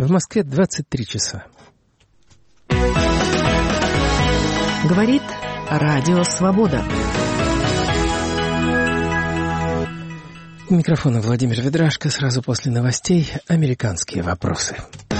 В Москве 23 часа. Говорит Радио Свобода. У микрофона Владимир Ведрашко. Сразу после новостей американские вопросы.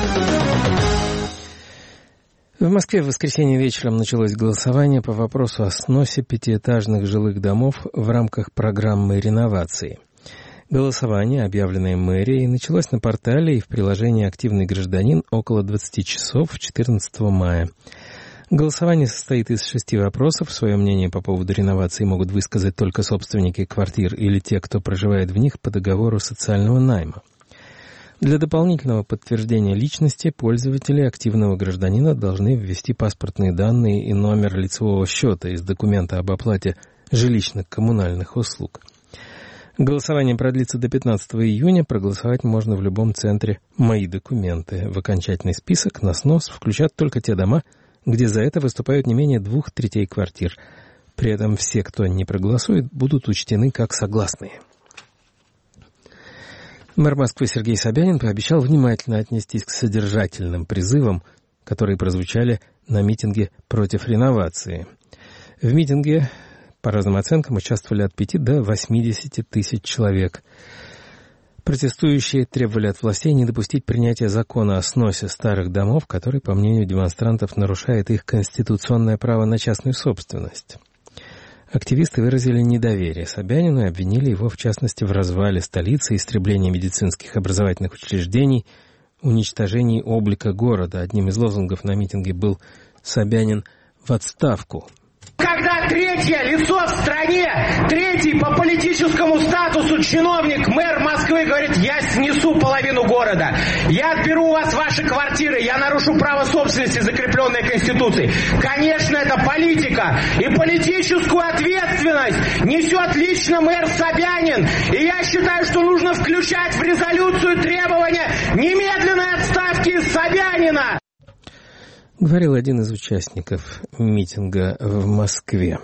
В Москве в воскресенье вечером началось голосование по вопросу о сносе пятиэтажных жилых домов в рамках программы реновации. Голосование, объявленное мэрией, началось на портале и в приложении «Активный гражданин» около 20 часов 14 мая. Голосование состоит из 6 вопросов. Свое мнение по поводу реновации могут высказать только собственники квартир или те, кто проживает в них по договору социального найма. Для дополнительного подтверждения личности пользователи активного гражданина должны ввести паспортные данные и номер лицевого счета из документа об оплате жилищно-коммунальных услуг. Голосование продлится до 15 июня. Проголосовать можно в любом центре «Мои документы». В окончательный список на снос включат только те дома, где за это выступают не менее 2/3 квартир. При этом все, кто не проголосует, будут учтены как согласные. Мэр Москвы Сергей Собянин пообещал внимательно отнестись к содержательным призывам, которые прозвучали на митинге против реновации. В митинге, по разным оценкам, участвовали от 5 до 80 тысяч человек. Протестующие требовали от властей не допустить принятия закона о сносе старых домов, который, по мнению демонстрантов, нарушает их конституционное право на частную собственность. Активисты выразили недоверие Собянину и обвинили его, в частности, в развале столицы, истреблении медицинских образовательных учреждений, уничтожении облика города. Одним из лозунгов на митинге был «Собянин в отставку». Когда третье лицо в стране, третий по политическому статусу чиновник, мэр Москвы говорит: я снесу половину города, я отберу у вас ваши квартиры, я нарушу право собственности, закрепленное Конституцией. Конечно, это политика. И политическую ответственность несет лично мэр Собянин. И я считаю, что нужно включать в резолюцию требования немедленной отставки Собянина. Говорил один из участников митинга в Москве.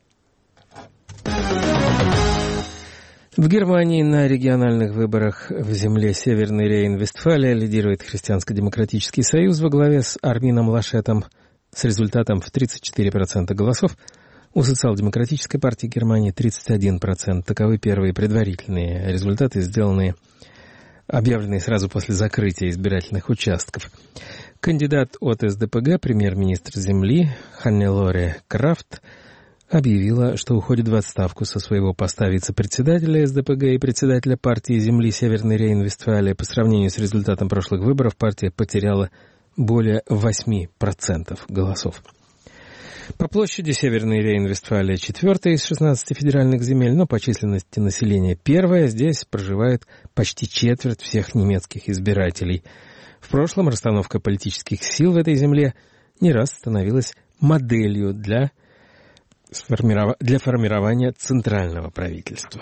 В Германии на региональных выборах в земле Северной Рейн-Вестфалия лидирует Христианско-демократический союз во главе с Армином Лашетом с результатом в 34% голосов. У Социал-демократической партии Германии 31%. Таковы первые предварительные результаты, объявленные сразу после закрытия избирательных участков. Кандидат от СДПГ, премьер-министр земли Ханнелоре Крафт, объявила, что уходит в отставку со своего поста вице-председателя СДПГ и председателя партии земли Северной Рейн-Вестфалия. По сравнению с результатом прошлых выборов партия потеряла более 8% голосов. По площади Северной Рейн-Вестфалия 4-я из 16 федеральных земель, но по численности населения 1-я. Здесь проживает почти четверть всех немецких избирателей. В прошлом расстановка политических сил в этой земле не раз становилась моделью для формирования центрального правительства.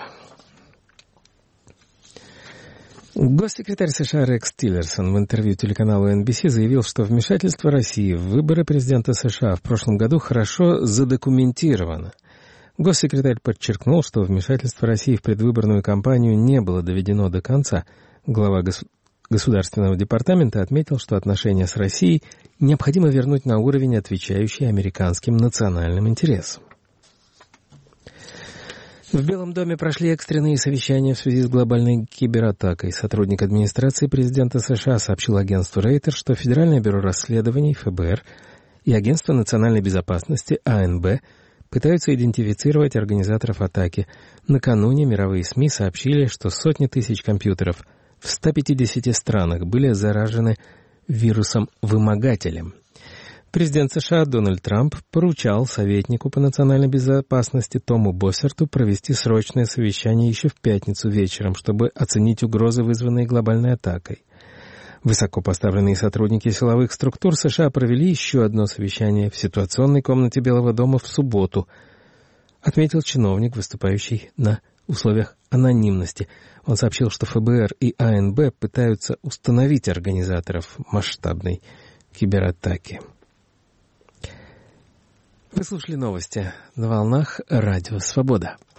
Госсекретарь США Рекс Тиллерсон в интервью телеканалу NBC заявил, что вмешательство России в выборы президента США в прошлом году хорошо задокументировано. Госсекретарь подчеркнул, что вмешательство России в предвыборную кампанию не было доведено до конца. Глава Государственного департамента отметил, что отношения с Россией необходимо вернуть на уровень, отвечающий американским национальным интересам. В Белом доме прошли экстренные совещания в связи с глобальной кибератакой. Сотрудник администрации президента США сообщил агентству Рейтер, что Федеральное бюро расследований ФБР и Агентство национальной безопасности АНБ пытаются идентифицировать организаторов атаки. Накануне мировые СМИ сообщили, что сотни тысяч компьютеров в 150 странах были заражены вирусом-вымогателем. Президент США Дональд Трамп поручал советнику по национальной безопасности Тому Боссерту провести срочное совещание еще в пятницу вечером, чтобы оценить угрозы, вызванные глобальной атакой. Высокопоставленные сотрудники силовых структур США провели еще одно совещание в ситуационной комнате Белого дома в субботу, отметил чиновник, выступающий на условиях анонимности. Он сообщил, что ФБР и АНБ пытаются установить организаторов масштабной кибератаки. Вы слушали новости на волнах Радио Свобода.